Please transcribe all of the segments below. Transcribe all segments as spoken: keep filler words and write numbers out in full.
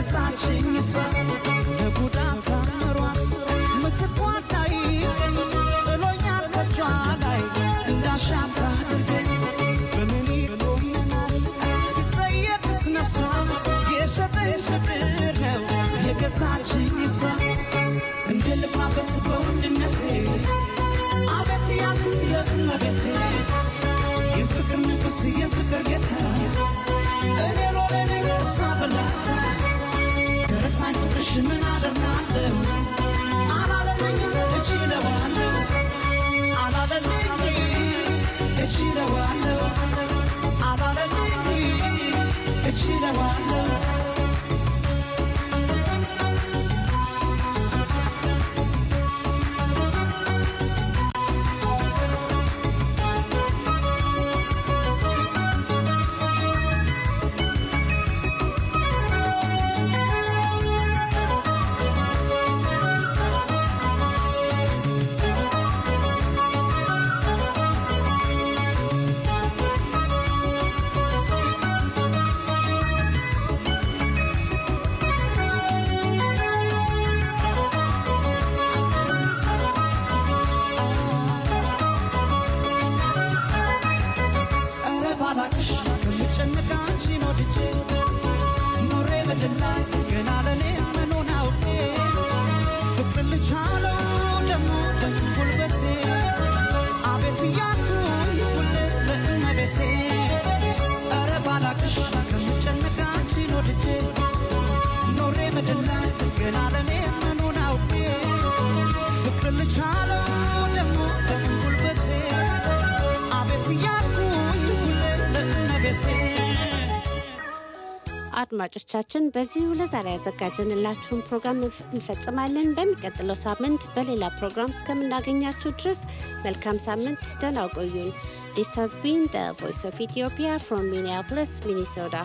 የገዛችኝ እሷ ለጉዳ ሳምሯት ምትቋታይ ጥሎኛል ከቿ ላይ እንዳሻት አድርገኝ በምን ይቆመናል ብትጠየቅስ ነፍሷ የሸጠኝ ፍቅር ነው የገዛችኝ እሷ እንደ ልባበት በውድነቴ አቤት ያልኩት ለእመቤቴ የፍቅር ንጉሥ የፍቅር ጌታ እኔ ሎሌ እሷ በላታ ገረታኝ ፍቅርሽ ምን አደርጋለሁ አላለለኝም እችለዋለሁ አላለለኝ እችለዋለሁ አላለለኝ እችለዋለሁ አድማጮቻችን በዚሁ ለዛሬ ያዘጋጀንላችሁን ፕሮግራም እንፈጽማለን። በሚቀጥለው ሳምንት በሌላ ፕሮግራም እስከምናገኛችሁ ድረስ መልካም ሳምንት፣ ደህና ቆዩን። This has been the Voice of Ethiopia from Minneapolis, Minnesota.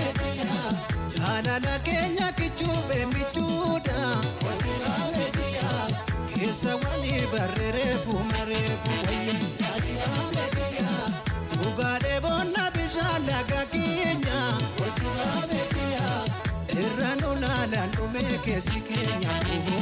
Jana la Kenya kichube michuda, jaalalaan dhumee keessi keenya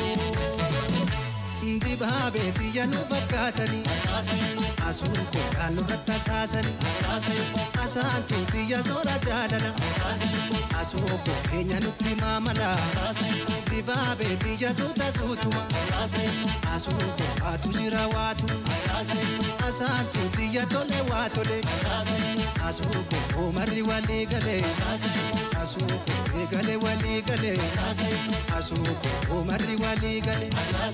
Dibaabe diya nu fakkaatanii Asuun koodhaan nurratti asaasanii Asaan tuutiya soora jaalala Asuun keenya nutti maamala Dibaabe diya suuta suutuma Asuun koobaatu jira waatu Asaan tuutiya tole waa tole Asuun koo marri walii galee Asuun koo eegale walii galee Asuun koo marri walii galee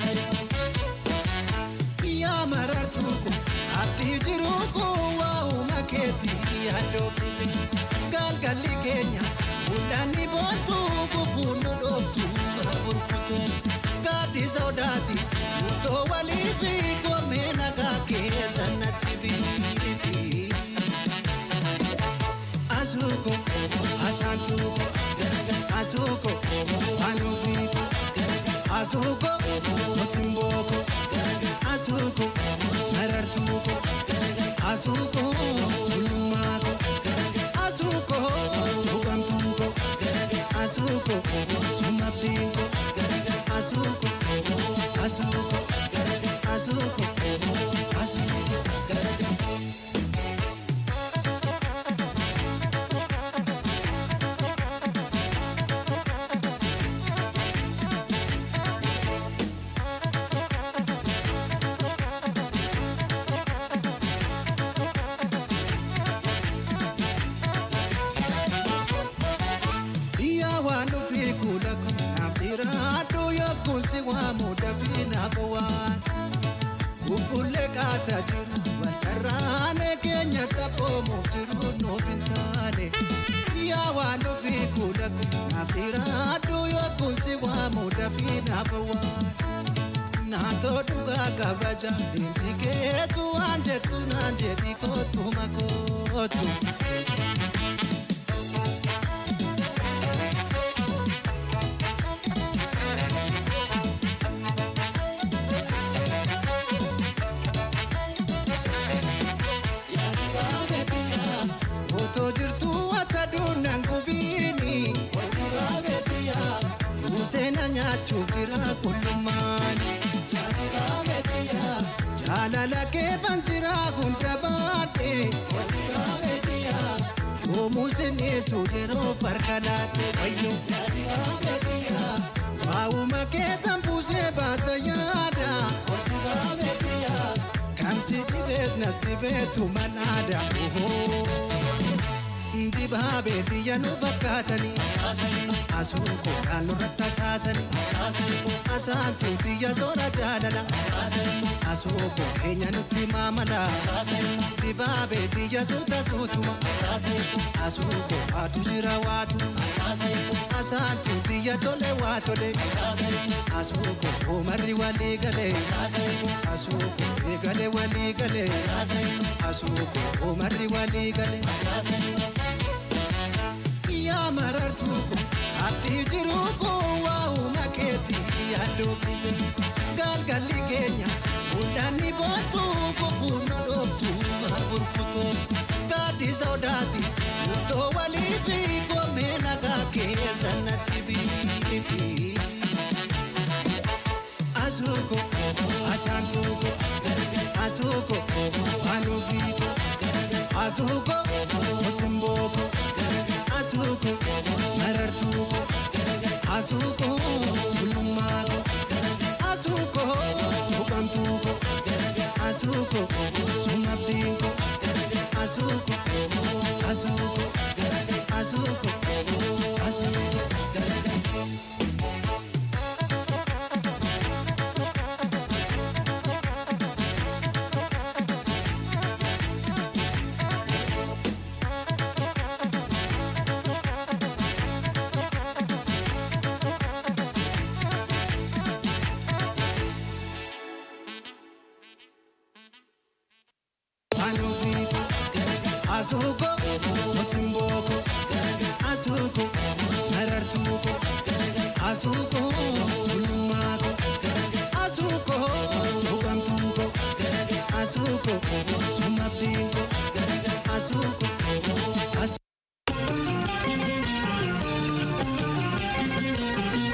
Ya marartuko abdi jiruko wa umaketi adobile galgali Kenya ulani bontu kufuno doftu burkuto gadi saudati to walifi komena kake sanati bifi Asuko asantuko Asuko anufiko Asuko osimboko Asuko marartuko Asuko ulumako Asuko ugamtuko Asuko sumabdinko Asuko Asuko Asuko Asuko Kunsi wa muda fina kawan Kupule kata jiru Watarane Kenya tapo muftiru no bintane Ya wano fi kulak Nafira duyo kunsi wa muda fina kawan Nato duga kabaja Dinsike tu anje tu nanje bikotu makotu Chufira kulumani Wadigavetia Jalala ke bantira kuntabate Wadigavetia Omusene sudero farkalate Ayo Wadigavetia Wauma ke tampuse basayada Wadigavetia Kamsi dibet nas dibetu manada Dibaabe diya nu fakkaatanii Asuun koodhaan nurratti asaasanii Asaan tuutiya soora jaalala Asuun keenya nutti maamala Dibaabe diya suuta suutuma Asuun koobaatu jira waatu Asaan tuutiya tole waa tole Asuun koo marri walii galee Asuun koo eegale walii galee Asuun koo marri walii galee Ya marartuko abdi jiruko wa umaketi adobile galgali Kenya ulani bontu kufuno doftu burkuto gadi saudati to walifi komena kake sanati bifi Asuko asantuko Asuko anufiko Asuko osimboko Asuko marartuko Asuko ulumako Asuko ugamtuko Asuko sumabdinko Asuko Asuko Asuko Asuko Asuko osimboko Asuko marartuko Asuko ulumako Asuko ugamtuko Asuko sumabdinko Asuko Asuko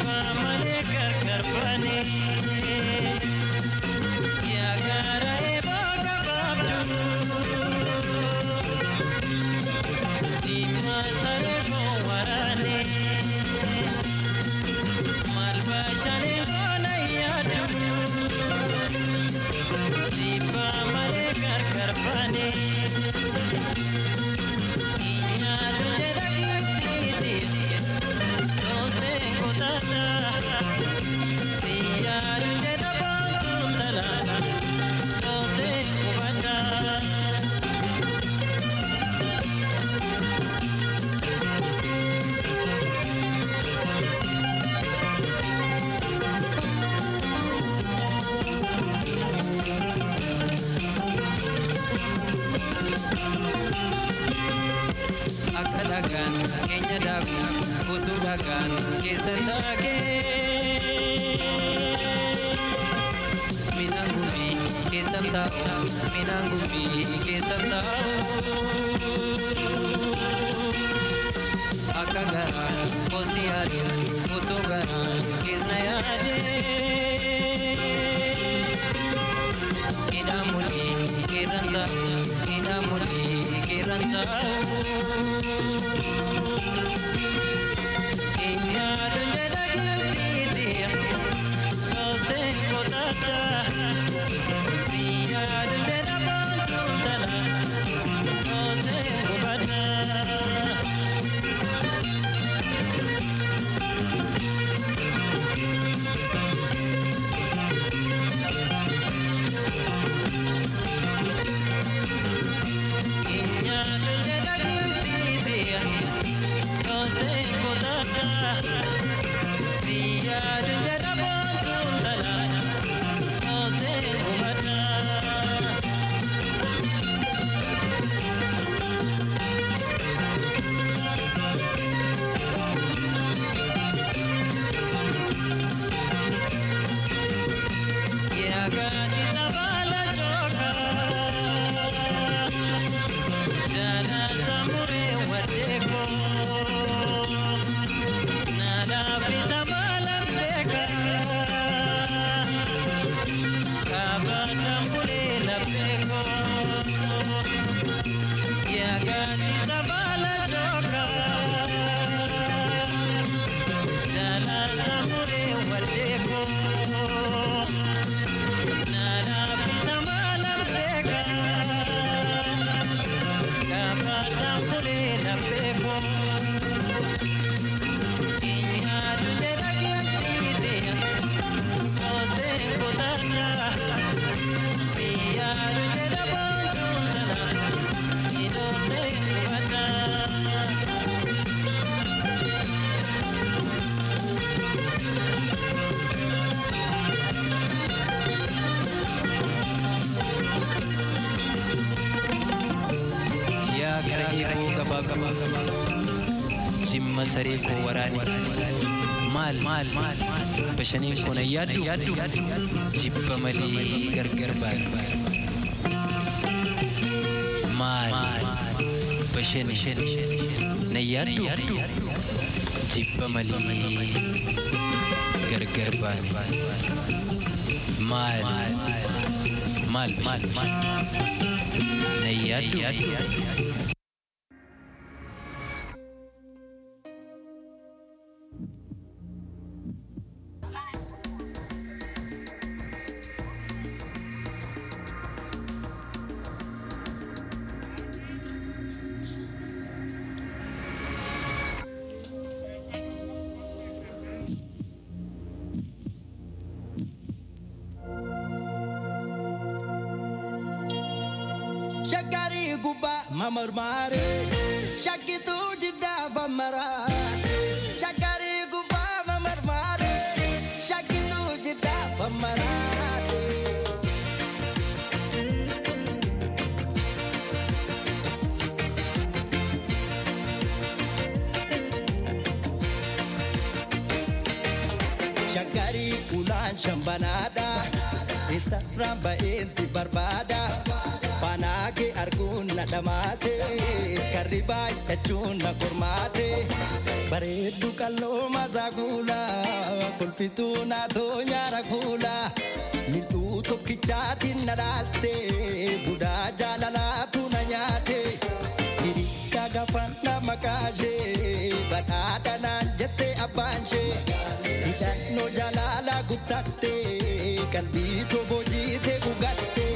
Jimma saree koo waraane maal maal bashaniin kun ayyaaddu jibba malee gargar baane maal bashaniin nayyaaddu jibba malee gargar baane maal maal maal nayyaaddu Shakari guba mamarmare Shaki tu jida bamara Shakari guba mamarmare Shaki tu jida bamara Shakari ulan shambanada Isa ramba ezi barbada Panake arguna damase Karibay kachuna kurmate Baredu kallo mazagula Kulfituna donya ragula Mintu tokkichati nadalte Buda jalala tunanyate Hirika gafana makaje Badada nanjete abanje Hidano jalala gutate Kalbito bojite gugatte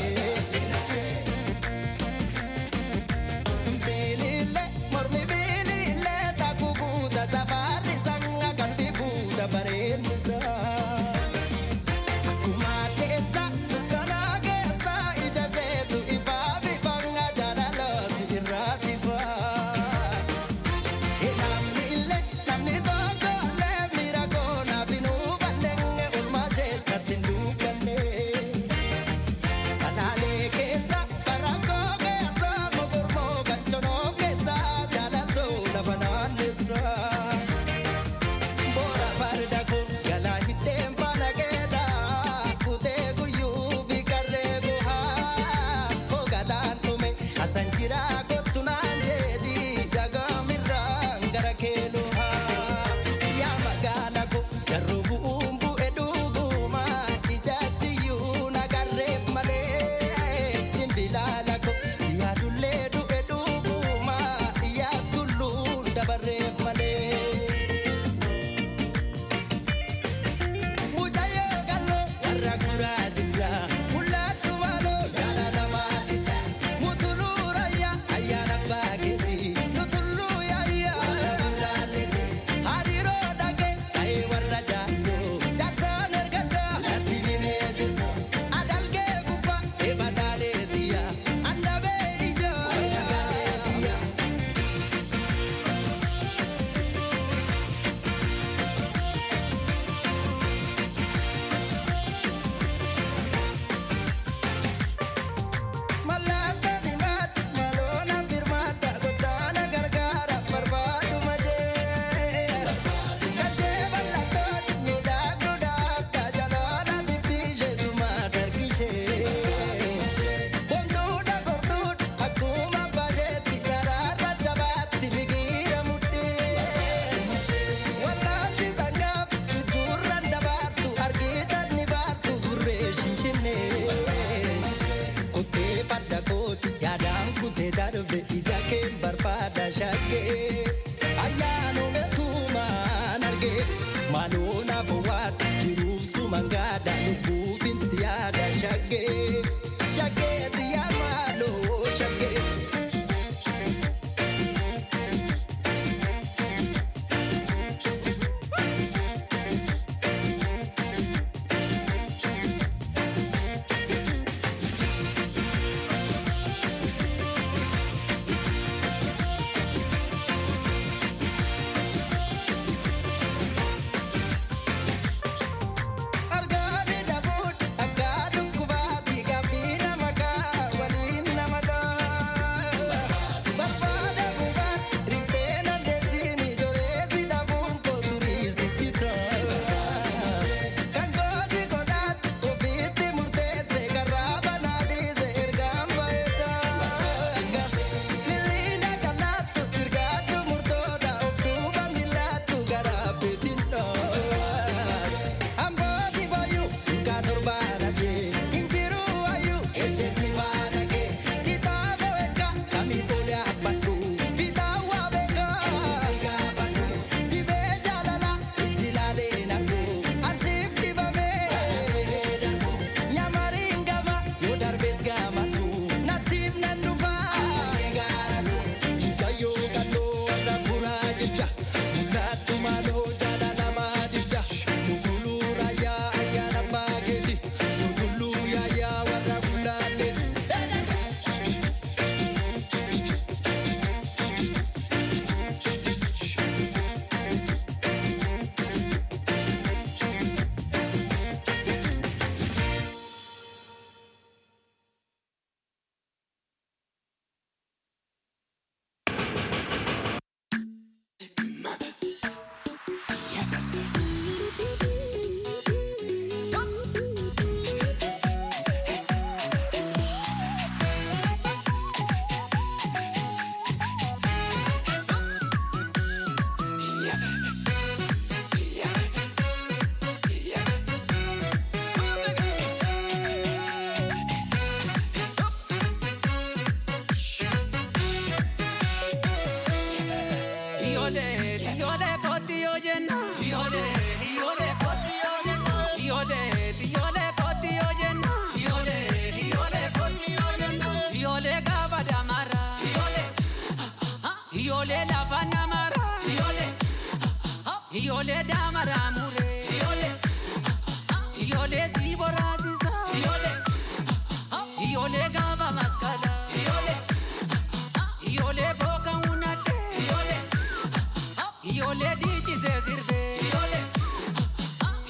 Argani dabut, agadu kubati gab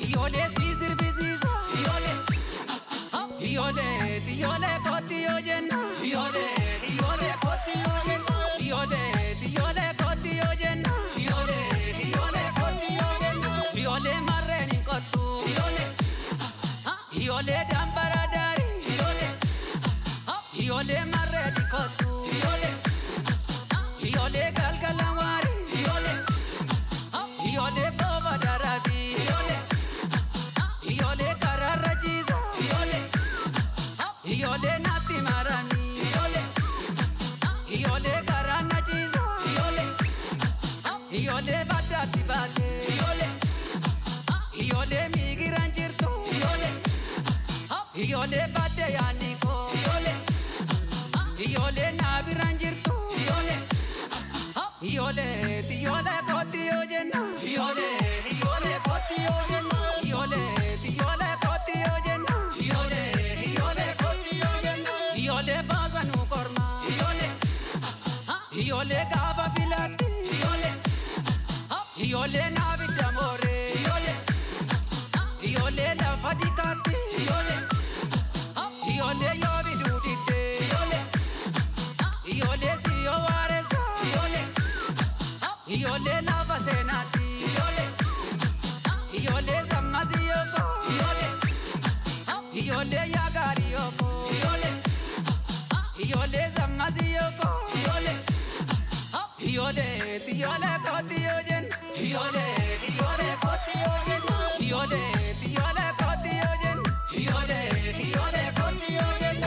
Iole sisir bisisa Iole Iole Iole koti ojenna Iole Iole koti ojenna Iole Iole koti ojenna Iole Iole koti ojenna Iole marreni kotu Iole Iole dambara dari Iole Iole marreni kotu Iole Iole galgalawari Iole Iole baba darabi Iole Iole karara jiza Iole Iole nati marani Iole Iole karana jiza Iole Iole badati bate Iole Iole migiran jirtu Iole Iole bade yaniko Iole Iole nabiran jirtu Iole Iole Iole koti ojenna Iole Iole koti ojenna Iole Iole koti ojenna Iole Iole koti ojenna Iole bazanu korma Iole Iole gava filati Iole Iole navidamore Iole Iole lavadikati Iole Iole yovidudite Iole Iole siyo wareza Iole Iole lava senati Iole Iole zammazi yoko Iole Iole yagari yoko Iole Iole zammazi yoko Iole Iole Iole koti ojen Iole Iole koti ojen Iole Iole koti ojen Iole Iole koti ojen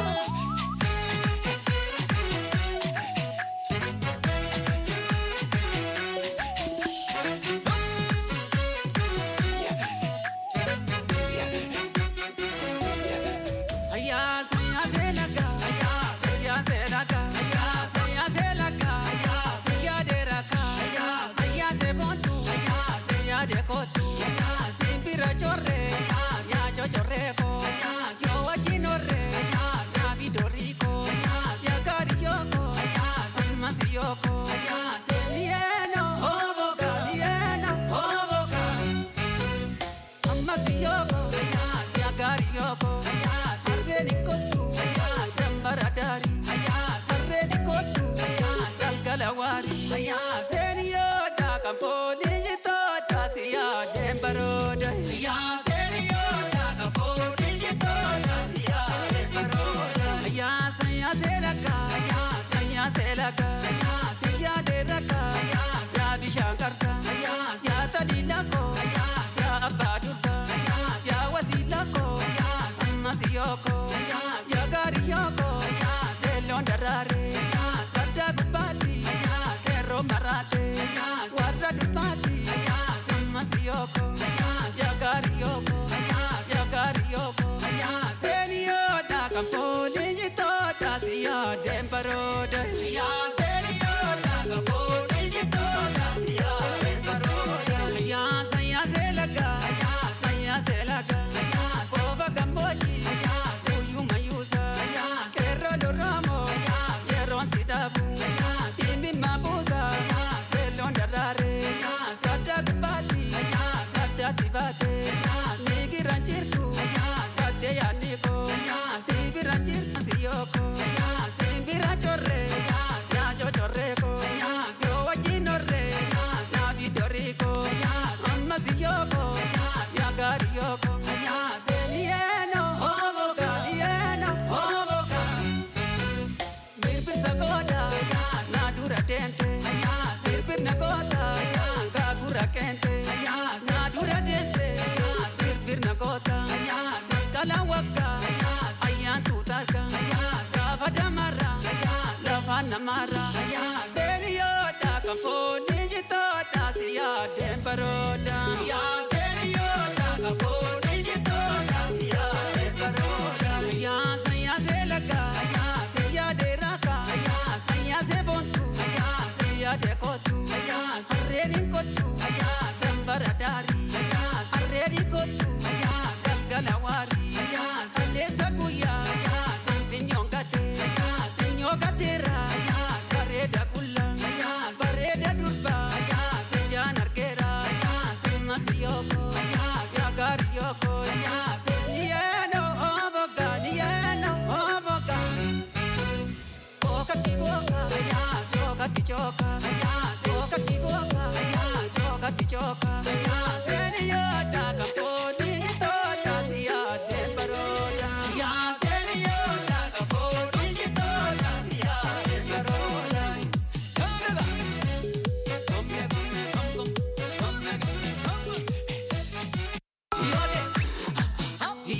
Kotu, simpira chorre, ya chochorreko, yo wachinorre, ya vidorico, ya cariyoko, salmasiyoko, selieno, hoboka, lieno, hoboka, amasiyoko, ya cariyoko, sarreni kotu, sambaradari, sarreni kotu, salgalawari, senio da camponi. Siya dembaroda ya serio da kapodi jitoda siya dembaroda ya saya selaka ya saya selaka ya siya deraka ya siya bishankarsa ya siya talilako ya siya abaduta ya siya wasilako ya samasiyoko ya siya gariyoko ya selondarare ya sada gubati ya sero marate ya warra dupati Yoko, Yagari Yoko, Yagari Yoko, Senio da Camponi, Tota, Sia, Dembaroda, Ya Senio da Camponi, Tota, Sia, Dembaroda, Ya Saya Selaka, Ya Saya Selaka, Ya Sova Gamboji, Ya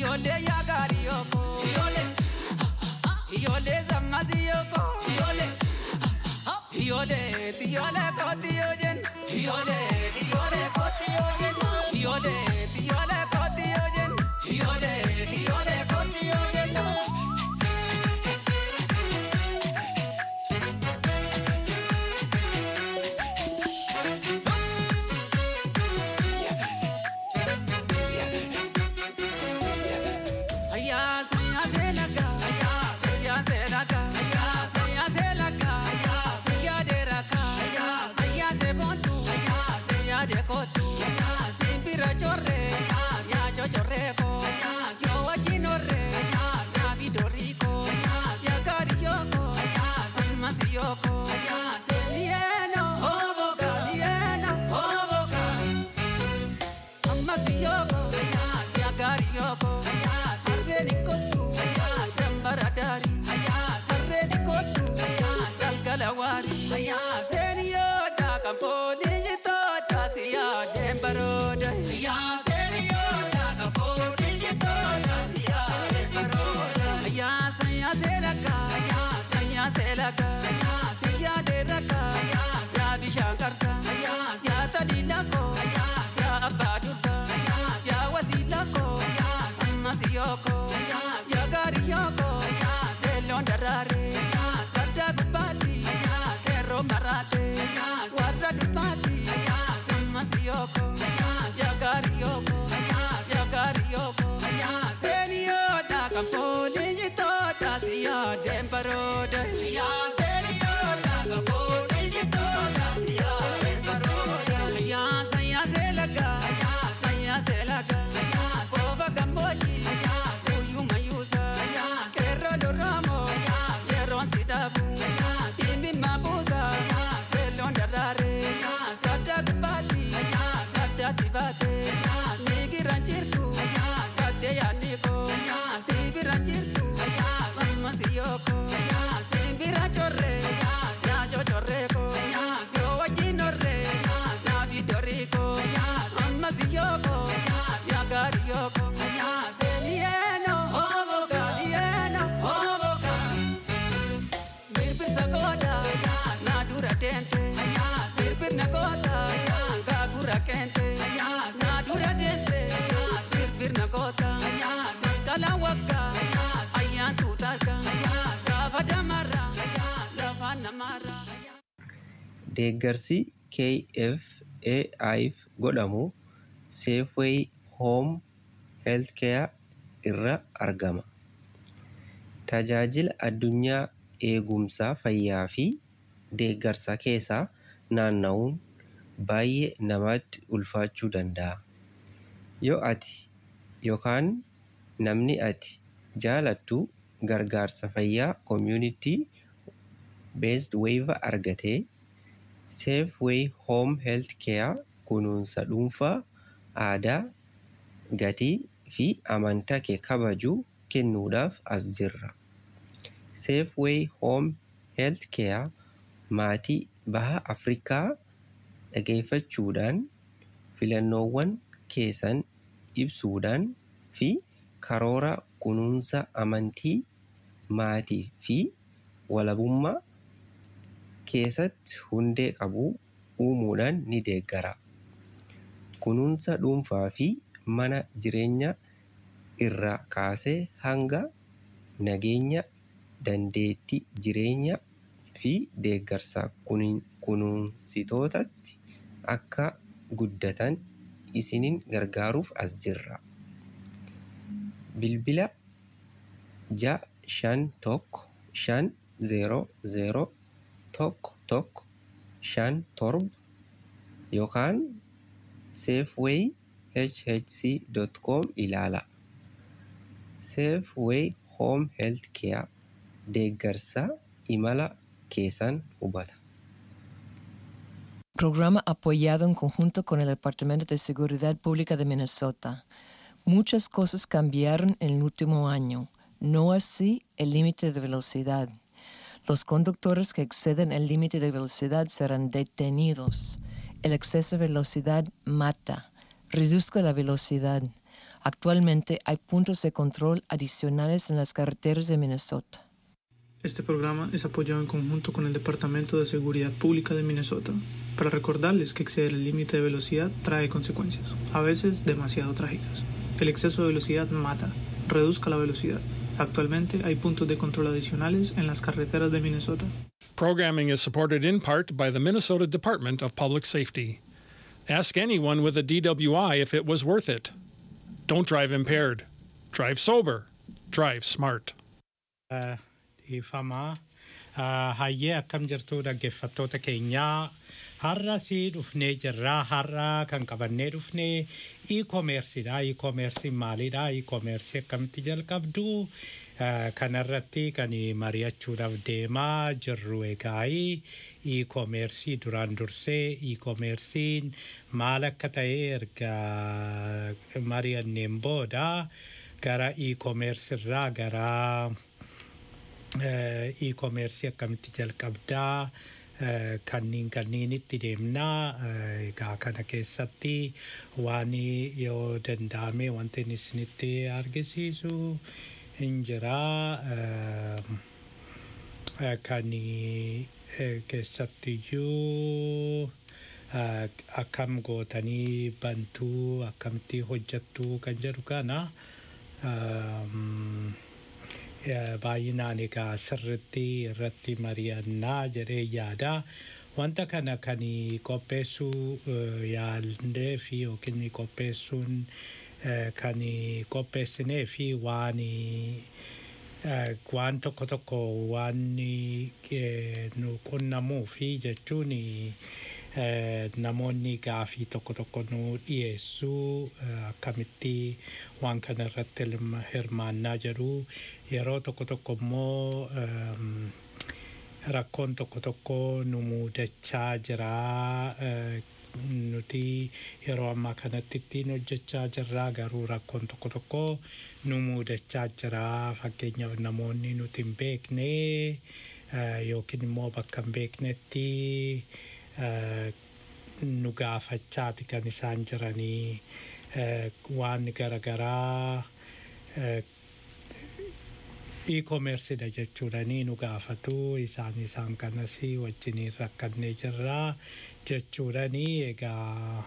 Iole yagari yoko. Iole. Iole zamazi yoko. Iole. Iole tiole koti ojen. Iole tiole koti ojen. Iole tiole koti ojen. Iole tiole koti ojen. Deeggarsi K F A I'f godhamu Safeway Home Healthcare irra argama. Tajaajila addunyaa eegumsa fayyaa fi deeggarsa keessaa naanna'uun baay'ee namatti ulfaachuu danda'a. Yoo ati yookaan namni ati jaalattu gargaarsa fayyaa community based waiver argatee Safeway Home Healthcare kunuunsa dhuunfaa aadaa gatii fi amantaa kee kabaju kennuudhaaf as jirra. Safeway Home Healthcare maatii baha Afrikaa dhageeffachuudhaan filannoowwan keessan ibsuudhaan fi karoora kunuunsa amantii maatii fi walabummaa keessatti hundee qabu uumuudhaan ni deeggara. Kunuunsa dhuunfaa fi mana jireenya irraa kaasee hanga nageenya dandeettii jireenya fi deeggarsa kunuunsitootatti akka guddatan isinin gargaaruuf as jirra. Bilbila ja shan tokko shan zero zero tokko tokko shan torba yookaan safeway h h c dot com ilaala. Safeway Home Healthcare deeggarsa imala keessan hubata. Programa apoyado en conjunto con el Departamento de Seguridad Pública de Minnesota. Muchas cosas cambiaron en el último año, no así el límite de velocidad. Los conductores que exceden el límite de velocidad serán detenidos. El exceso de velocidad mata. Reduzca la velocidad. Actualmente hay puntos de control adicionales en las carreteras de Minnesota. Este programa es apoyado en conjunto con el Departamento de Seguridad Pública de Minnesota para recordarles que exceder el límite de velocidad trae consecuencias, a veces demasiado trágicas. El exceso de velocidad mata. Reduzca la velocidad. Actualmente hay puntos de control adicionales en las carreteras de Minnesota. Programming is supported in part by the Minnesota Department of Public Safety. Ask anyone with a D W I if it was worth it. Don't drive impaired. Drive sober. Drive smart. Uh, Ifama hayyee akkam jirtu dhaggeeffattoota keenyaa har'a si dhufnee jirra har'a kan qabannee dhufnee e-commerceedha. E-commerce maalidha? E-commerce akkamitti jalqabdu kanarratti kan mari'achuudhaaf deemaa jirru egaa e-commerce duraan dursee e-commercein maal akka ta'e erga mari'anneen booda gara e-commerce irraa gara e-commerce akkamitti jalqabdaa kanniin kanniinitti deemnaa egaa kana keessatti waan yoo danda'ame wanti isinitti argisiisu hin jiraa kan keessattiyyuu akkam gootanii bantuu akkamitti hojjettuu kan jedhu kana baay'inaan egaa sirriitti irratti mari'annaa jedhee yaada. Wanta kana kan qopheessuu yaallee fi yookiin qopheessuun kan qopheessinee fi waan waan tokko tokko waan nu qunnamuu fi jechuun namoonni gaafii tokko tokko nu dhiyeessuu akkamitti waan kana irratti hirmaannaa jedhu yeroo tokko tokko immoo rakkoon tokko tokko nu mudachaa jira nuti yeroo ammaa kanatti ittiin hojjechaa jirra garuu rakkoon tokko tokko nu mudachaa jira fakkeenyaaf namoonni nuti hin beekne yookiin immoo bakka hin beeknetti nu gaafachaati kan isaan jiranii waan garagaraa e-commerce da jechuudhanii nu gaafatu isaan isaan kanas wajjiniin rakkannee jirra jechuudhanii egaa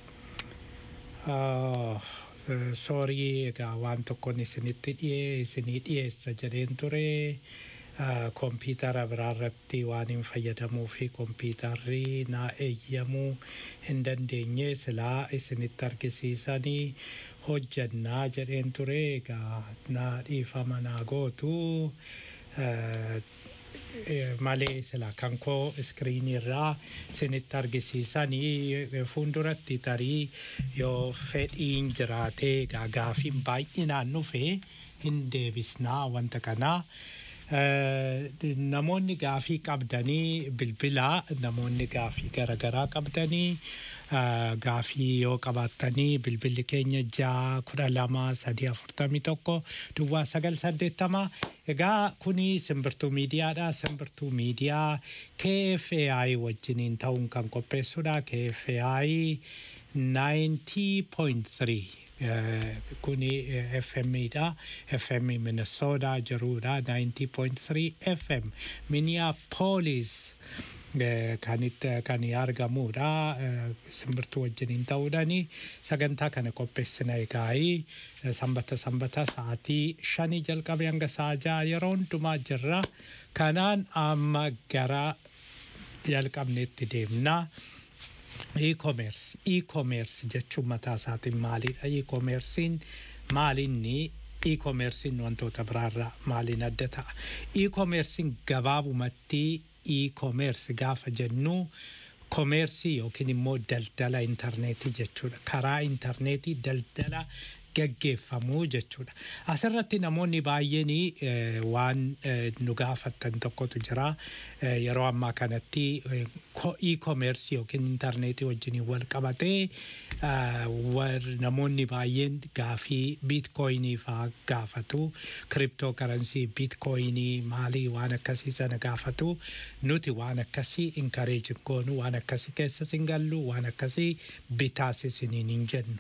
sorry egaa waan tokkoon isinitti dhiyee isinii dhiyeessa jedheen ture kompiitara biraarratti waan hin fayyadamuu fi kompiitarri naa eeyyamuu hin dandeenye silaa isinitti argisiisanii hojjannaa jedheen ture egaa naa dhiifama naa gootu malee sila kan koo iskiriinii irraa isinitti argisiisanii fuulduratti tarii yoo fedhiin jiraatee egaa gaafiin baay'inaan dhufe hin deebisnaa wanta kanaa. Namoonni gaafii qabdanii bilbilaa namoonni gaafii garagaraa qabdanii gaafii yoo qabaatanii bilbilli keenya ja'a kudha lama sadii afurtamii tokko duwwaa sagal saddeettama egaa kuni simbirtuu miidiyaadha simbirtuu miidiyaa K F A I wajjiniin ta'uun kan qopheessudha K F A I ninety point three kuni F M da F M Minnesota jirudha ninety point three F M Minneapolis kanit kan argamudha simbirtuu wajjiniin ta'uudhaani sagantaa kana qopheessina egaa'ii sanbata sanbata sa'aatii shanii jalqabee hanga sa'a ja'a yeroo hundumaa jirra kanaan amma gara jalqabneetti deemna. E-commerce e-commerce jechuun mataa isaatiin maalidha e-commercein maalinni e-commercein wantoota biraarraa maaliin adda ta'a e-commercein gabaabumatti e-commerce gaafa jennu commerce yookiin immoo daldala intarneetii jechuudha karaa intarneetii daldala gaggeeffamuu jechuudha. Asirratti namoonni baay'een waan nu gaafattan tokkotu jira yeroo ammaa kanatti e-commerce yookiin intarneetii wajjin wal qabatee namoonni baay'een gaafii bitcoinii faa gaafatu cryptocurrency bitcoinii maalii waan akkasii sana gaafatu nuti waan akkasii encourage goonu waan akkasii keessa sin gallu waan akkasii bitaas isiniin hin jennu.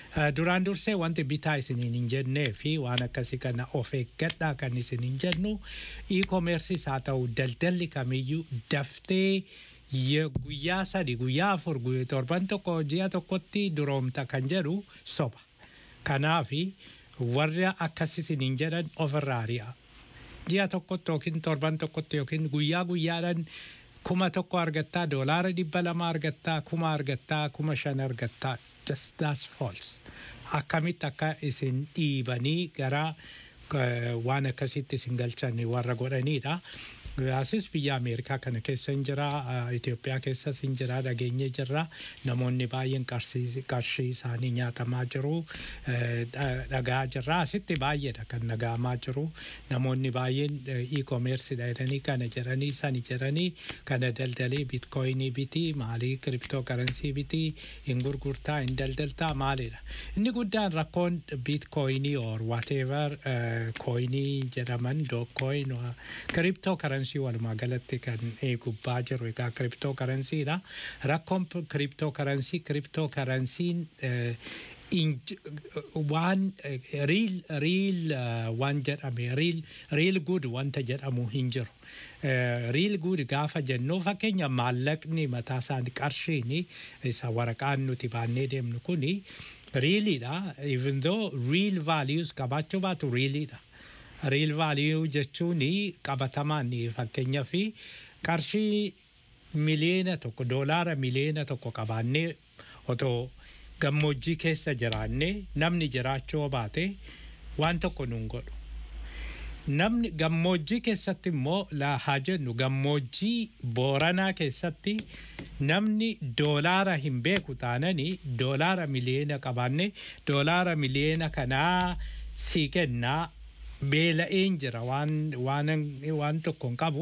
Duraan dursee wanti bitaa isiniin hin jennee fi waan akkasii kana of eeggadhaa kan isin hin jennu e-commerce haa ta'u daldalli kamiyyuu daftee guyyaa sadi guyyaa afur torban tokko ji'a tokkotti duroomta kan jedhu soba. Kanaafi warra akkas isiniin jedhan ofirraa ari'a. Ji'a tokkotti yookiin torban tokkotti yookiin guyyaa guyyaadhaan kuma tokko argattaa doolaara dhibba lama argattaa kuma argattaa kuma shan argattaa. Just that's false. Akkamitti akka isin dhiibanii gara waan akkasitti isin galchan warra godhanidha. Asis biyya Ameerikaa kana keessa hin jira, Itoophiyaa keessas hin jira, dhageenye jirra. Namoonni baay'een qarshii isaanii nyaatamaa jiru, dhagaa jirra. Asitti baay'eedha kan dhagahamaa jiru. Namoonni baay'een e-commerce jedhanii kana jedhanii sani jedhanii kana daldalii bitcoinii biti, maalii cryptocurrency biti, hin gurgurtaa, hin daldaltaa maalidha. Inni guddaan rakkoon bitcoinii or whatever coinii jedhaman, dogecoin, cryptocurrency walumaa galatti kan gubbaa jiru egaa cryptocurrency dha. Rakkoon cryptocurrency cryptocurrency'n waan real real waan jedhame real real good wanta jedhamu hin jiru. Real good gaafa jennu fakkeenya maallaqni mataa isaanii qarshiini isa waraqaan nuti baannee deemnu kuni really dha, even though real values qabaachuu baatu really dha. Real value jechuun qabatamaan fakkeenya fi qarshii miliyoona tokko doolaara miliyoona tokko qabaannee otoo gammoojjii keessa jiraannee namni jiraachuu baate waan tokko nuun godhu. Namni gammoojjii keessatti immoo haa jennu gammoojjii Booranaa keessatti namni doolaara hin beeku taananii doolaara miliyoona qabaannee doolaara miliyoona kanaa sii kennaa beela'een jira waan waan waan tokko hin qabu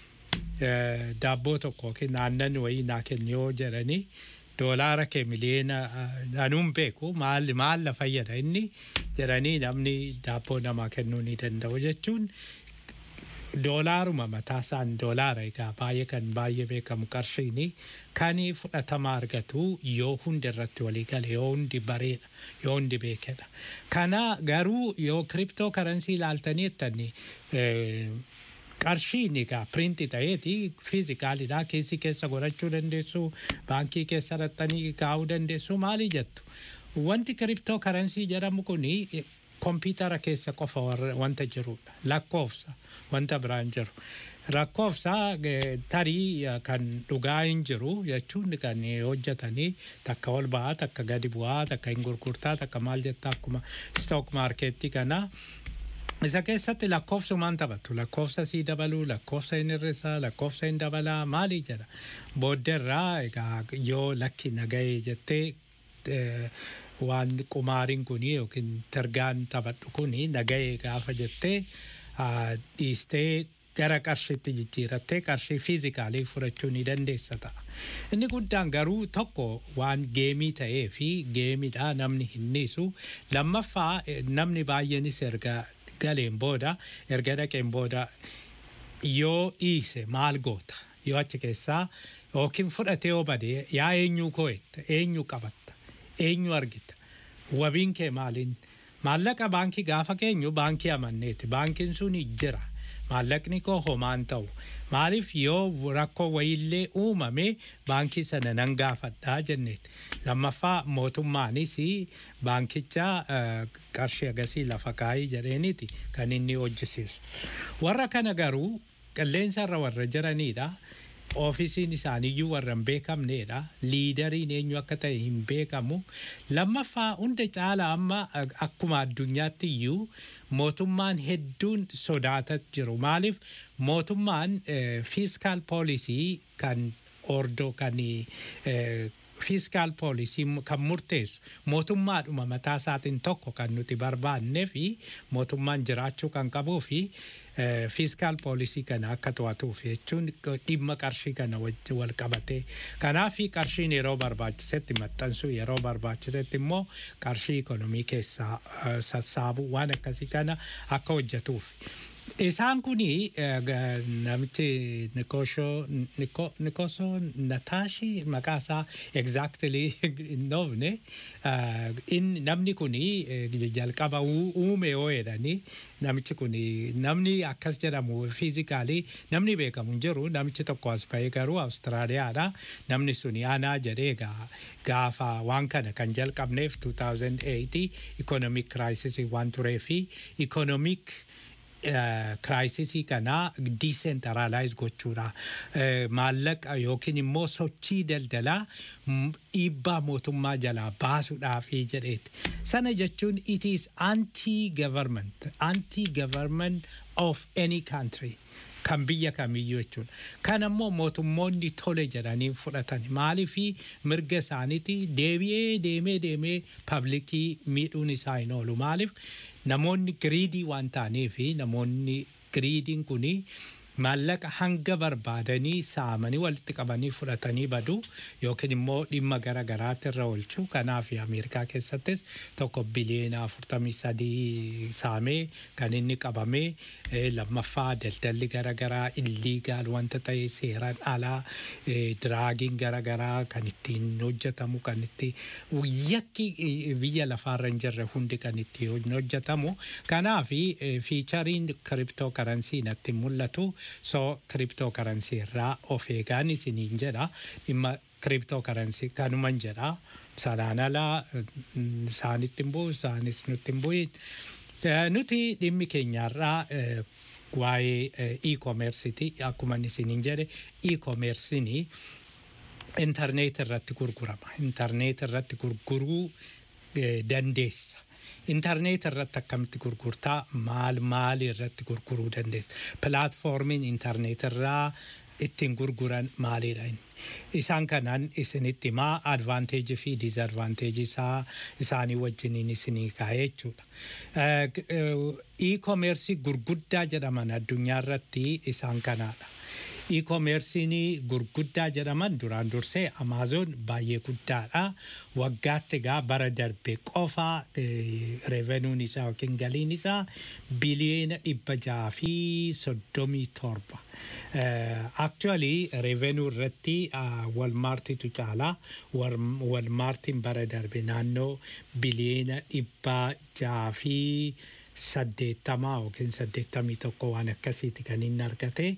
daabboo tokko yookiin aannan wayii naa kenni yoo jedhanii doolaara kee miliyoona anuun beeku maal maal la fayyada inni jedhanii namni daabboo namaa kennuu ni danda'u jechuun doolaaruma mataa isaan doolaara egaa baay'ee kan baay'ee beekamu qarshiini kan fudhatama argatu yoo hundi irratti walii gale yoo hundi bareedha yoo hundi beekedha. Kana garuu yoo cryptocurrency ilaaltanii jettanii qarshiin egaa printi ta'eeti fiizikaalidha keessi keessa godhachuu dandeessu baankii keessa raxxanii kaa'uu dandeessu maali jettu. Wanti cryptocurrency jedhamu kuni kompiitara keessa qofa wanta jirudha. Lakkoofsa wanta biraan jiru. Lakkoofsa tarii kan dhugaa hin jiru jechuun kan hojjetanii takka ol ba'aa takka gadi bu'aa takka hin gurgurtaa takka maal jettaa akkuma stock markeetti kana. Isa keessatti lakkoofsumaan taphatu. Lakkoofsa sii dabaluu, lakkoofsa hin hir'isaa, lakkoofsa hin dabalaa maali jedha. Booddeerraa egaa yoo lakki nagahee jettee waan qumaariin kuni yookiin targaan taphadhu kuni nagahee gaafa jettee dhiistee gara qarshiitti jijjiirattee qarshii fiizikaalii fudhachuu ni dandeessa ta'a. Inni guddaan garuu tokko waan geemii ta'ee fi geemiidha namni hin dhiisu. Lammaffaa namni baay'eenis erga galeen booda erga dhaqeen booda yoo dhiise maal goota yoo achi keessaa yookiin fudhatee yoo bade yaa eenyuu koo'etta eenyu qabatta eenyu argita wabiin kee maaliin maallaqa baankii gaafa keenyu baankii amanneeti baankiin sun jira maallaqni koo homaan ta'u maaliif yoo rakkoo wayiillee uumame baankii sana nan gaafadhaa jenneeti. Lammaffaa mootummaanis baankicha qarshii agasii lafa kaayii jedheeniiti kan inni hojjisiisu. Warra kana garuu qilleensa irra warra jiranidha. Ofiisiin isaaniiyyuu warra hin beekamnedha. Liidariin eenyu akka ta'e hin beekamu. Lammaffaa hunda caala amma akkuma addunyaatti iyyuu mootummaan hedduun sodaataa jiru. Maaliif mootummaan fiiskaal poolisii kan ordoo kan fiiskaal poolisii kan murteessu mootummaadhuma mataa isaatiin tokko kan nuti barbaannee fi mootummaan jiraachuu kan qabuu fi fiiskaal poolisii kana akka to'atuuf jechuun dhimma qarshii kana wal qabatee kanaaf qarshiin yeroo barbaachisetti maxxansuu yeroo barbaachisetti immoo qarshii ikonomii keessaa sassaabu waan akkasii kana akka hojjetuuf. Isaan kuni namichi Nikosho Nikoso Natashi maqaasaa exactly noofne in namni kuni jalqaba uume yoo jedhani namichi kuni namni akkas jedhamu fiizikaalii namni beekamu hin jiru namichi tokko as bahee garuu Awustiraaliyaadha namni suni aanaa jedhee gaafa waan kana kan jalqabneef two thousand eight economic crisis waan turee fi economic ክራይሲስii kana decentralize gochuudha maallaqa yookiin immoo sochii daldalaa dhiibbaa mootummaa jalaa baasuudhaaf jedheeti sana jechuun it is anti government anti government of any country kan biyya kamiyyuu jechuudha. Kan ammoo mootummoonni tole jedhanii fudhatan maaliif mirga isaaniiti deebi'ee deemee deemee publikii miidhuun isaa hin oolu maaliif namoonni giriidii waan ta'aniif namoonni giriidiin kuni maallaqa hanga barbaadanii saamanii walitti qabanii fudhatanii badu yookiin immoo dhimma gara garaatti irra oolchu kanaaf Ameerikaa keessattis tokko biliyoona afurtamii sadii saamee kan inni qabamee lammaffaa daldalli gara garaa illegal wanta ta'e seeraan alaa diraagiin gara garaa kan ittiin hojjetamu kan itti yakki biyya lafaarra hin jirre hundi kan itti hojjetamu kanaaf fiichariin kiriptoo karansii natti mul'atu. So cryptocurrency irraa of eegaan isiniin jedha dhimma cryptocurrency kanuman jedha sanaan alaa isaanitti hin bu'u isaanis nutti hin bu'in nuti dhimmi keenyarraa waa'ee e-commerceiti akkuma isiniin jedhe e-commercein internet irratti gurgurama internet irratti gurguruu dandeessa. Internet irratti akkamitti gurgurtaa maal maal irratti gurguruu dandeessa pilaatfoormiin internet irraa ittiin gurguran maalidha isaan kanaan isinitti maa advantage fi disadvantage isaa isaanii wajjiniin isinii kaa'ee jechuudha e-commerce gurguddaa jedhaman addunyaa irratti isaan kanaadha. E-commerce'n gurguddaa jedhaman duraan dursee Amazon baay'ee guddaadha. Waggaatti gaa bara darbe qofa revenuun isaa yookiin galiin isaa biliyoona dhibba jaha fi soddomii torba. Actually revenue irratti Walmartitu caala Walmartiin bara darbe naannoo biliyoona dhibba jaha fi saddeettama yookiin saddeettamii tokko waan akkasiiti kan inni argate.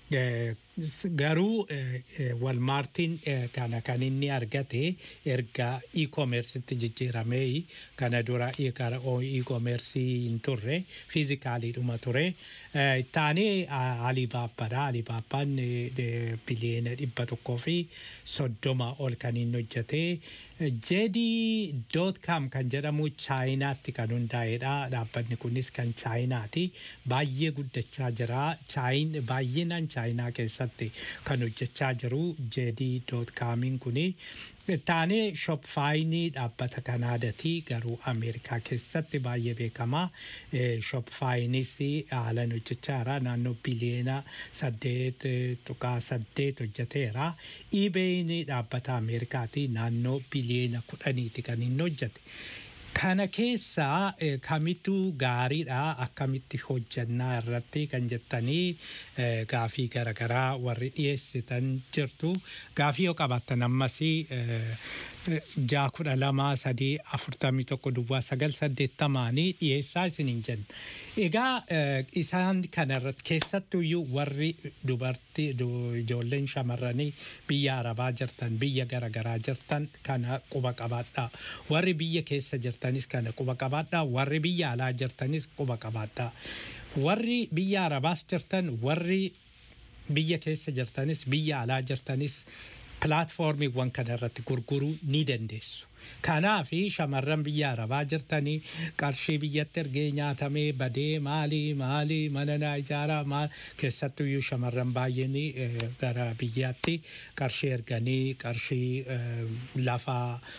Garuu Walmartiin kana kan inni argate erga e-commercetti jijjiiramee kana dura e-commerce hin turre fiizikaaliidhuma ture taanee Alibaabbaadha Alibaabbaan biliyoona dhibba tokkoo fi soddoma ol kan inni hojjete jedii dot com kan jedhamu chaayinaatti kan hundaa'edha dhaabbanni kunis kan chaayinaati baay'ee guddachaa jira chaayin baay'inaan chaayinaa keessatti kan hojjechaa jiru jedii dot comiin kuni taanee shopifaayin dhaabbata kanaadaati garuu Ameerikaa keessatti baay'ee beekamaa shopifaayinis haalan hojjechaa jira naannoo biliyoona saddeet tuqaa saddeet hojjeteera eBayin dhaabbata Ameerikaati naannoo biliyoona kudhaniiti kan inni hojjete. Kana keessaa kamittu gaariidha akkamitti hojjannaa irratti kan jettanii gaafii garagaraa warri dhiyeessitan jirtu gaafii yoo qabaattan ammas ja'a kudha lama sadii afurtamii tokko duwwaa sagal saddeettamaanii dhiyeessaa isiniin jenna. Egaa isaan kanarratti keessattuyyuu warri dubartii ijoolleen shamarranii biyya Arabaa jirtan biyya garagaraa jirtan kana quba qabaadhaa warri biyya keessa jirtanis kana quba qabaadhaa warri biyya alaa jirtanis quba qabaadhaa warri biyya Arabaas jirtan warri biyya keessa jirtanis biyya alaa jirtanis pilaatfoormiiwwan kanarratti gurguruu ni dandeessu. Kanaaf shamarran biyya Arabaa jirtanii qarshii biyyatti ergee nyaatamee badee maali maali mana naa ijaaraa maal keessattuyyuu shamarran baay'een gara biyyaatti qarshii erganii qarshii lafaa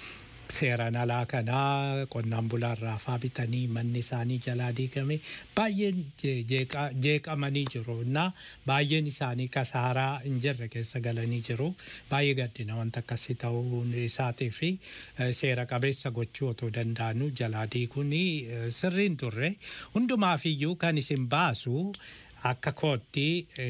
seeraan alaa kanaa qonnaan bulaarraa faa bitanii manni isaanii jalaa diigame baay'een jeeqamanii jiru na baay'een isaanii kasaaraa hin jirre keessa galanii jiru baay'ee gaddina wanta akkasii ta'uun isaatii fi seera qabeessa gochuu otoo danda'anu jalaa diiguun sirriin turre hundumaafiyyuu kan isin baasu akka kootti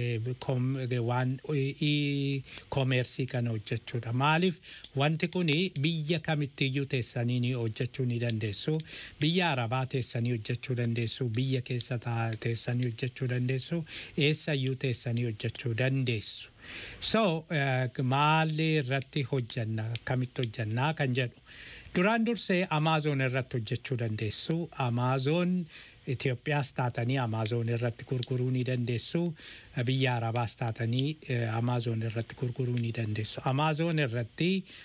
waan koomeersii kana hojjechuudha. Maaliif wanti kun biyya kamittiyyuu teessanii ni hojjechuu ni dandeessu. Biyya Arabaa teessanii hojjechuu dandeessu. Biyya keessa teessanii hojjechuu dandeessu. Eessayyuu teessanii hojjechuu dandeessu. So maalli irratti hojjanna kamitti hojjannaa kan jedhu. Duraan dursee Amazon irratti hojjechuu dandeessu. Amazon Itoophiyaas taatanii Amazon irratti gurguruu ni dandeessu. Biyya Arabaas taatanii Amazon irratti gurguruu ni dandeessu. Amazon irratti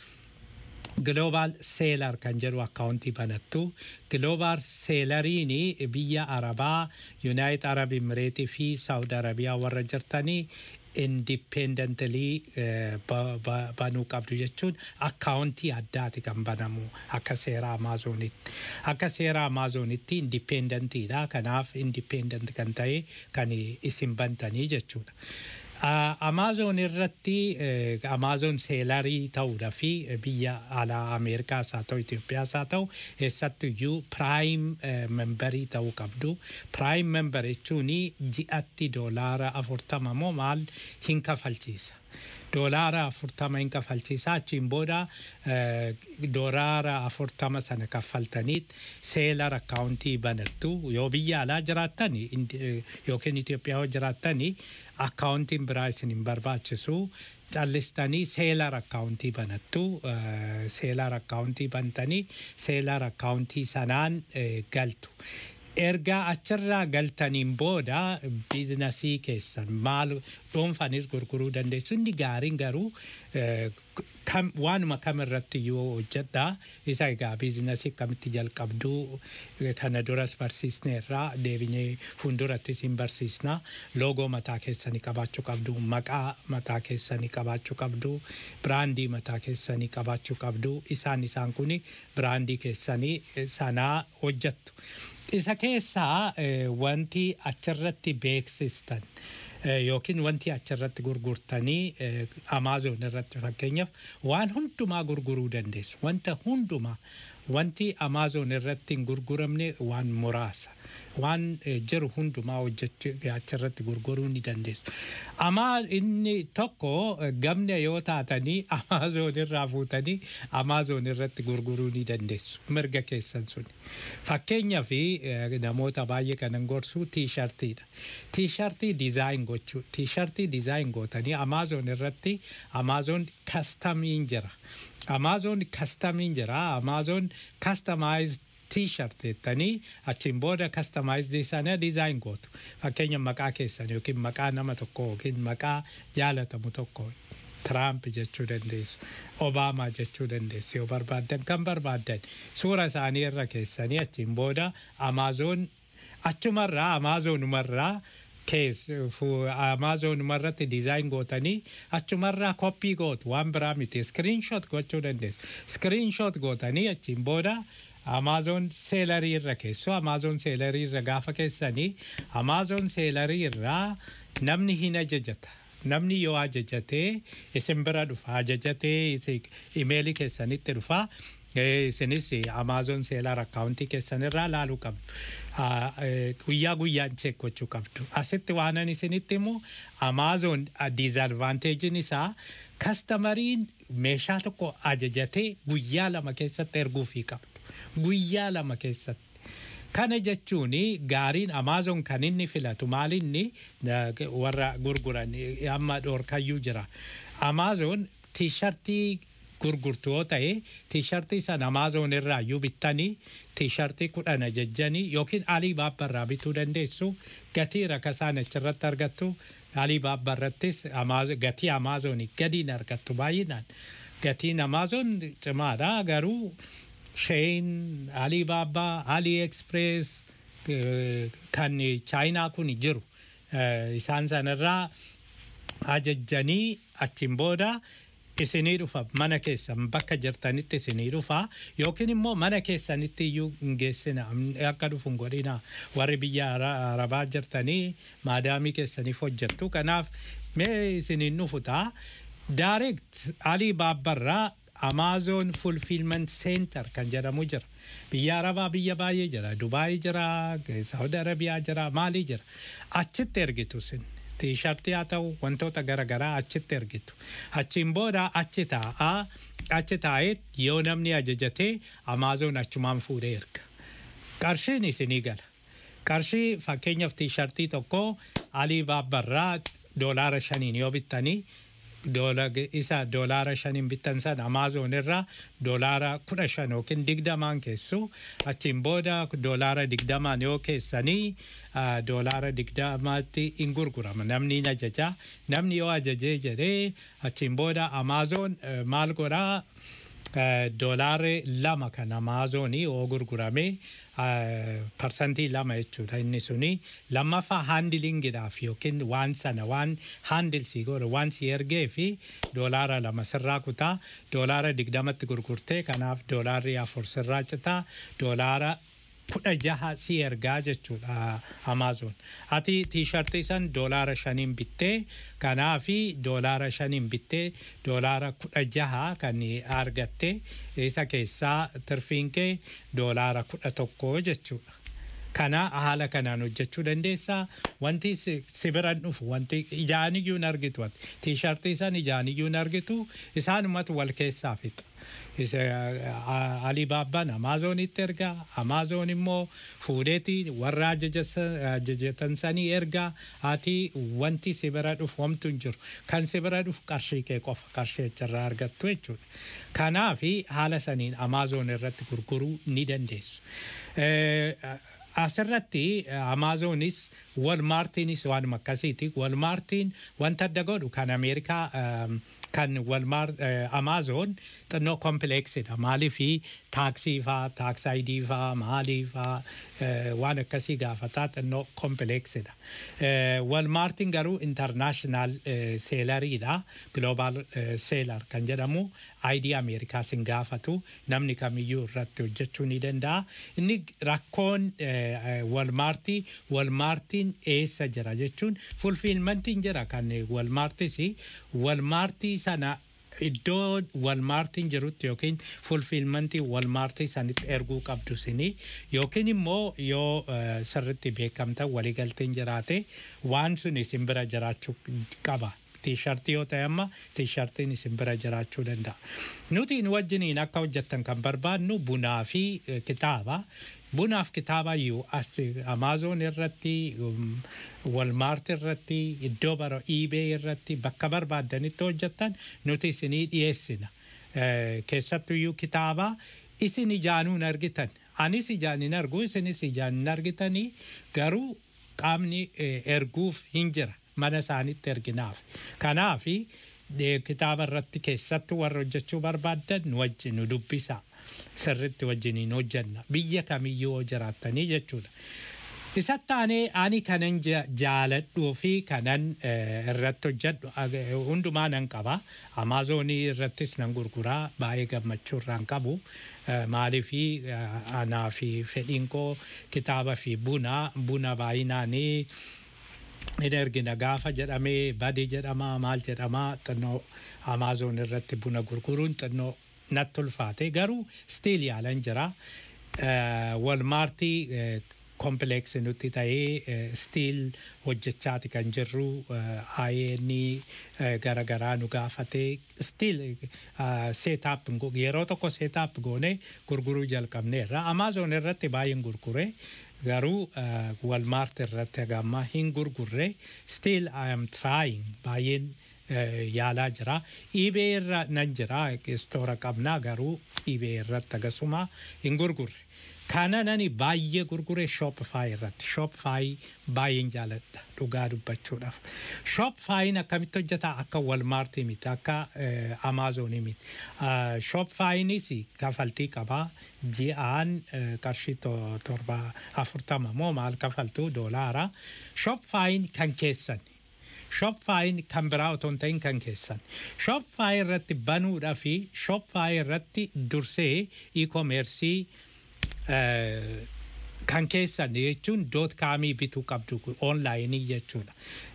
Global Seller kan jedhu akkaawuntii banattu. Global Selleriin biyya Arabaa, United Arab Emirates fi Saudi Arabiyaa warra jirtanii independently banuu qabdu jechuun akkaawuntii addaati kan banamu akka seera Amazonitti. Akka seera Amazonitti independentiidha. Kanaaf independent kan ta'e kan isin bantanii jechuudha. Amazon irratti Amazon seelarii ta'uudha fi biyya alaa Ameerikaas haa ta'u Itoophiyaas haa ta'u eessattuyyuu prime memberii ta'uu qabdu. Prime member jechuun ji'atti doolaara afurtama moo maal hin kafalchiisa. Doolaara afurtama hin kafalchiisa achiin booda doolaara afurtama sana kaffaltaniit seelar akkaawuntii banattu yoo biyya alaa jiraattani yookiin Itoophiyaa yoo jiraattani akkaawuntiin biraa isin hin barbaachisu callistanii seelar akkaawuntii banattu seelar akkaawuntii bantanii seelar akkaawuntii sanaan galtu. Erga achirraa galtaniin booda biizinasii keessan maal dhuunfanis gurguruu dandeessu. Inni gaariin garuu waanuma kam irratti yoo hojjedha isa egaa biizinasii akkamitti jalqabduu kana duras barsiisneerraa deebinee fuuldurattis hin barsiisna. Loogoo mataa keessanii qabaachuu qabdu, maqaa mataa keessanii qabaachuu qabdu, biraandii mataa keessanii qabaachuu qabdu. Isaan isaan kun biraandii keessanii sanaa hojjettu. Isa keessaa wanti achirratti beeksistan yookiin wanti achirratti gurgurtanii Amazon irratti fakkeenyaaf waan hundumaa gurguruu dandeessu. Wanta hundumaa wanti Amazon irratti hin gurguramne waan muraasa. Waan jiru hundumaa hojjechuu achirratti gurguruu ni dandeessu. Amma inni tokko gamna yoo taatanii Amazon irraa fuutanii Amazon irratti gurguruu ni dandeessu. Mirga keessan suni. Fakkeenyaaf namoota baay'ee kanan gorsu t-shirtiidha. T-shirtii design gochuu. T-shirtii design gootanii Amazon irratti Amazon custom-iin jira. Amazon custom-iin jira. Amazon customized t-shirt jettanii achiin booda customized sana design gootu. Fakkeenya maqaa keessan yookiin maqaa nama tokko yookiin maqaa jaalatamu tokko Trump jechuu dandeessu. Obama jechuu dandeessu. Yoo barbaaddan kan barbaaddan suura isaanii irra keessanii achiin booda Amazon achumarraa Amazonumarraa kees Amazon marratti design gootanii achumarraa copy gootu waan biraa miti screenshot gochuu dandeessu. Screenshot gootanii achiin booda Amazon seelarii irra keessu Amazon seelarii irra gaafa keessanii Amazon seelarii irraa namni hin ajajata. Namni yoo ajajatee isin bira dhufa ajajatee imeelii keessanitti dhufa isinis Amazon seelar akkaawuntii keessanirraa laaluu qabdu. Guyyaa guyyaan check gochuu qabdu. Asitti waan ani isinitti immoo Amazon disadvantagein isaa kastamariin meeshaa tokko ajajatee guyyaa lama keessatti erguufii qabdu. Guyyaa lama keessatti. Kana jechuun gaariin Amazon kan inni filatu maalinni warra gurguran amma dhorkayyuu jira. Amazon t-shirtii gurgurtu yoo ta'e t-shirtii san Amazon irraa iyyuu bittanii t-shirtii kudhan ajajjanii yookiin Alibaba irraa bituu dandeessu gatii rakasaan achirratti argattu. Alibaba irrattis gatii Amazon gadiin argattu baay'inaan. Gatiin Amazon cimaadha garuu Shein, Alibaba, AliExpress kan China kun jiru. Isaan sanarraa ajajjanii achiin booda isinii dhufa mana keessan bakka jirtanitti isinii dhufa yookiin immoo mana keessanitti iyyuu hin geessina akka dhufu hin godhina warri biyya arabaa jirtanii maadaamii keessaniif hojjettu kanaaf mee isiniin dhufu ta'a direct alii baabbarraa Amazon Fulfillment Center kan jedhamu jira. Biyya Arabaa biyya baay'ee jira. Dubaay jira, Saudi Arabiyaa jira, Maalii jira. Achitti ergitu sin. T-shirtii haa ta'u wantoota garaagaraa achitti ergitu. Achiin booda achi taa'aa achi taa'ee yoo namni ajajatee Amazon achumaan fuudhee erga. Qarshiin isinii gala. Qarshii fakkeenyaaf T-shirtii tokko alii baabbarraa doolaara shaniin yoo bittanii Dolar isa dolara shanin bitan san Amazon irra dolara kudha shan yookiin digdamaan keessu achiin booda dolara digdamaan yoo keessanii dolara digdamaatti hin gurgurama namni hin ajaja namni yoo ajajee jedhee achiin booda Amazon maal godhaa dolarri lama kan Amazonii yoo gurgurame parsantii lama jechuudha inni suni lammaffaa handlingiidhaaf yookiin waan sana waan handilsii godhu waan si ergee fi doolaara lama sirraa kutaa doolaara digdamatti gurgurtee kanaaf doolaarri afur sirraa citaa doolaara kudha jaha si ergaa jechuudha Amazon. Ati t-shirtii san doolaara shaniin bittee kanaafi doolaara shaniin bittee doolaara kudha jaha kan argatte isa keessaa tirfiin kee doolaara kudha tokko jechuudha. Kana haala kanaan hojjechuu dandeessaa wanti si biraan dhufu wanti ijaan iyyuu hin argitu t-shirtii san ijaan iyyuu hin argitu isaanumatu wal keessaa fixa. Alibabaan Amazonitti erga Amazon immoo fuudheeti warra ajajatan sanii erga ati wanti si bira dhufu homtu hin jiru kan si bira dhufu qarshii kee qofa qarshii achirraa argattu jechuudha. Kanaafi haala saniin Amazon irratti gurguruu ni dandeessu. Asirratti Amazonis Walmartinis waan akkasiiti Walmartiin wanta adda godhu kan Ameerikaa kan Walmart Amazon xannoo kompleksidha maalii fi taaksii faa taaks I D faa maalii faa waan akkasii gaafataa xannoo kompleksidha. Walmartiin garuu international seelariidha global seelar kan jedhamu I D Ameerikaa sin gaafatu namni kamiyyuu irratti hojjechuu ni danda'a. Inni rakkoon Walmartii Walmartiin eessa jira jechuun fulfilmentiin jira kan Walmartis Walmartii sana iddoo Walmartiin jirutti yookiin fulfilmentii Walmartii sanitti erguu qabdu sini yookiin immoo yoo sirriitti beekamta waliigalteen jiraate waan sun isin bira jiraachuu qaba. T-shirtii yoo ta'e amma T-shirtiin isin bira jiraachuu danda'a. Nuti nu wajjiniin akka hojjettan kan barbaadnu bunaa fi kitaaba. Bunaaf kitaaba iyyuu Amazon irratti Walmart irratti iddoo bara eBay irratti bakka barbaadanitti hojjettan nuti isinii dhiyeessina. Keessattuu iyyuu kitaaba isin ijaanuun argitan. Anis ijaan hin argu isinis ijaan hin argitanii garuu qaamni erguuf hin jira. Mana isaanitti erginaaf. Kanaafi kitaaba irratti keessattuu warra hojjechuu barbaadan nu wajjin nu dubbisa. Sirriitti wajjiniin hojjenna. Biyya kamiyyuu jiraattanii jechuudha. Isatti aanee ani kanan jaaladhuu fi kanan irratti hojjedhu hundumaa nan qaba. Amazonii irrattis nan gurguraa baay'ee gammachuu irraan qabu. Maaliifi anaa fi fedhiin koo kitaaba fi buna buna baay'inaanii in ergina gaafa jedhamee badii jedhamaa maal jedhamaa xannoo Amazon irratti buna gurguruun xannoo natti ulfaate garuu stiil yaalan jira. Walmartii kompleksi nuti ta'ee stiil hojjechaati kan jirru ayeenii garagaraa nu gaafatee stiil seetaap yeroo tokko seetaap goone gurguruu jalqabneerra. Amazon irratti baay'een gurgure. Garuu Walmart irratti hagamma hin gurgurre still I am trying baay'een yaalaa jira. eBay irra nan jira istoora qabnaa garuu eBay irratti agasuma hin gurgurre. Kana nani baay'ee gurgure Shopify irratti. Shopify baay'een jaaladha dhugaa dubbachuudhaaf. Shopify'n akkamitti hojjeta akka Walmartii miti akka Amazonii miti. Shopify'nis kafaltii qaba. Ji'aan qarshii torba afurtama moo maal kafaltu doolaara. Shopify'n kan keessan. Shopify kan biraa otoo hin ta'in kan keessan. Shopify irratti banuudhaa fi Shopify irratti dursee e-commerce kan keessan jechuun doot kaamii bituu qabdu onlaayinii jechuudha.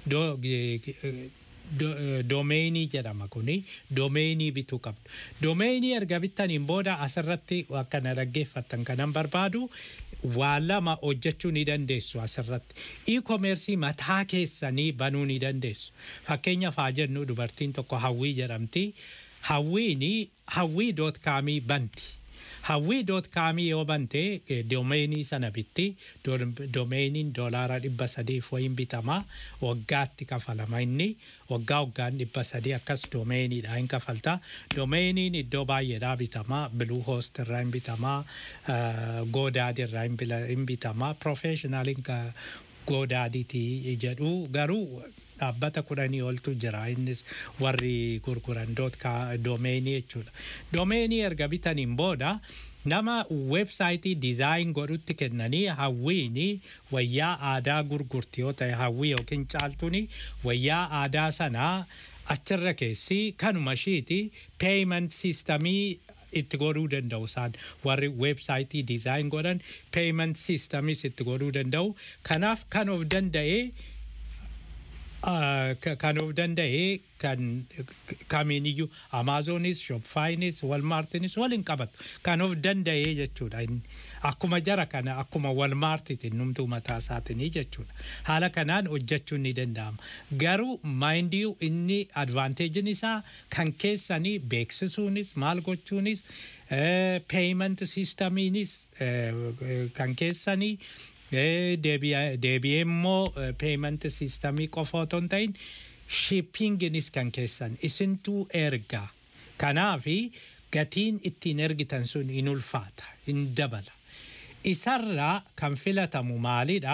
Doomeenii jedhama kuni doomeenii bituu qabdu. Doomeenii erga bittaniin booda asirratti akkana dhaggeeffattan kanan barbaadu waan lama hojjechuu ni dandeessu asirratti. E-commerce mataa keessanii banuu ni dandeessu. Fakkeenyaaf haa jennu dubartiin tokko Hawwii jedhamti. Hawwiini hawwii doot kaamii banti. Hawwii doot kaamii yoo bante doomeenii sana bitti. Doomeeniin doolaara dhibba sadiif wayin bitama. Waggaatti kafalama inni. Waggaa waggaan dhibba sadii akkas doomeeniidha hin kafalta. Doomeeniin iddoo baay'eedhaa bitama. Bluehost irraa hin bitama. GoDaddy irraa hin bitama. Professionaliin GoDaddy jedhu garuu dhaabbata kudhanii oltu jira innis warri gurguran doomeenii jechuudha. Doomeenii erga bitaniin booda nama websaayitii dizaayin godhutti kennanii hawwiini wayyaa aadaa gurgurti yoo ta'e hawwii yookiin caaltuuni wayyaa aadaa sanaa achirra keessi kanuma ishiiti payment systemii itti godhuu danda'u isaan warri websaayitii dizaayin godhan payment systemis itti godhuu danda'u. Kanaaf kan of danda'ee kan of danda'ee kan kamiiniyyuu Amazonis, Shopifynis, Walmartinis waliin qabatu kan of danda'ee jechuudha. Akkuma jara kana akkuma Walmartitiin numtuu mataa isaatiin jechuudha. Haala kanaan hojjechuun ni danda'ama. Garuu maayindiyuu inni advaanteejiin isaa kan keessanii beeksisuunis maal gochuunis payment systemiinis kan keessanii deebi'ee immoo payment systemii qofa otoo hin ta'in shippinginis kan keessan isintuu ergaa. Kanaafi gatiin ittiin ergitan sun hin ulfaata, hin dabala. Isarraa kan filatamu maalidha?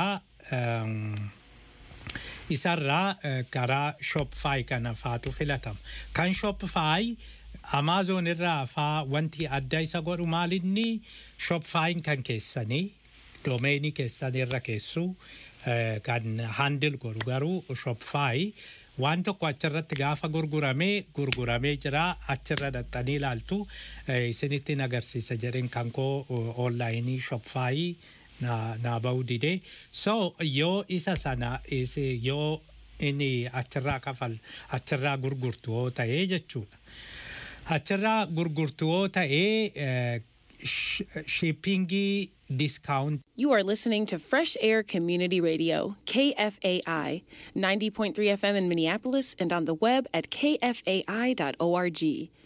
Isarraa karaa Shopify kana faatu filatama. Kan Shopify Amazon irraa faa wanti adda isa godhu maalinni Shopify kan keessanii doomeenii keessan irra keessu kan handle godhu garuu Shopify waan tokko achirratti gaafa gurguramee gurguramee jira achirra dhaxxanii ilaaltu isinitti agarsiisa jedheen kan koo onlaayinii Shopify na ba'uu dide. So yoo isa sana yoo inni achirraa kafal achirraa gurgurtu yoo ta'ee jechuudha. Achirraa gurgurtu yoo ta'ee shippingi discount. You are listening to Fresh Air Community Radio, K F A I, ninety point three F M in Minneapolis and on the web at k f a i dot org.